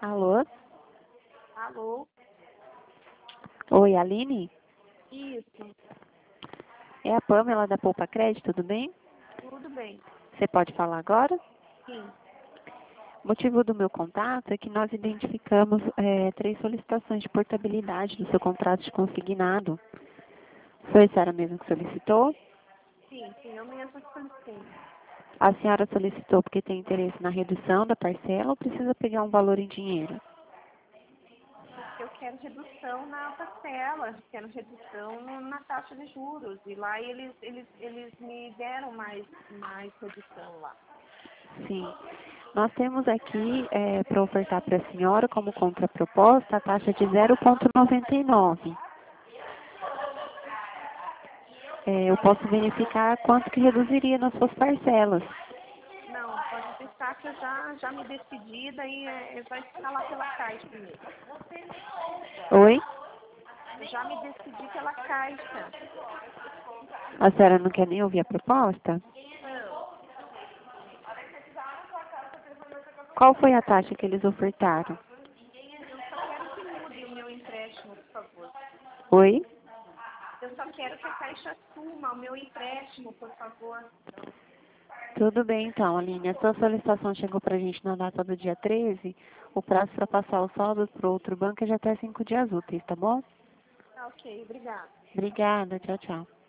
Alô? Alô? Oi, Aline? Isso, É a Pamela da Poupa Crédito, tudo bem? tudo bem. Você pode falar agora? Sim, O motivo do meu contato é que nós identificamos 3 solicitações de portabilidade do seu contrato de consignado. Foi a senhora mesmo que solicitou? sim, eu mesma solicitei. A senhora solicitou porque tem interesse na redução da parcela ou precisa pegar um valor em dinheiro? Porque eu quero redução na parcela, quero redução na taxa de juros. E lá eles me deram mais redução lá. Sim. Nós temos aqui para ofertar para a senhora como contraproposta a taxa de 0,99. Eu posso verificar quanto que reduziria nas suas parcelas. Não, pode deixar que eu já me decidi, daí vai ficar lá pela Caixa mesmo. Oi? Eu já me decidi pela Caixa. A senhora não quer nem ouvir a proposta? Não, Qual foi a taxa que eles ofertaram? eu só quero que mude o meu empréstimo, por favor. Oi? Eu só quero que a Caixa assuma o meu empréstimo, por favor. Tudo bem então, Aline. A sua solicitação chegou para a gente na data do dia 13. O prazo para passar os saldos para o outro banco é de até 5 dias úteis, tá bom? Tá, ok, obrigada. Obrigada. Tchau, tchau.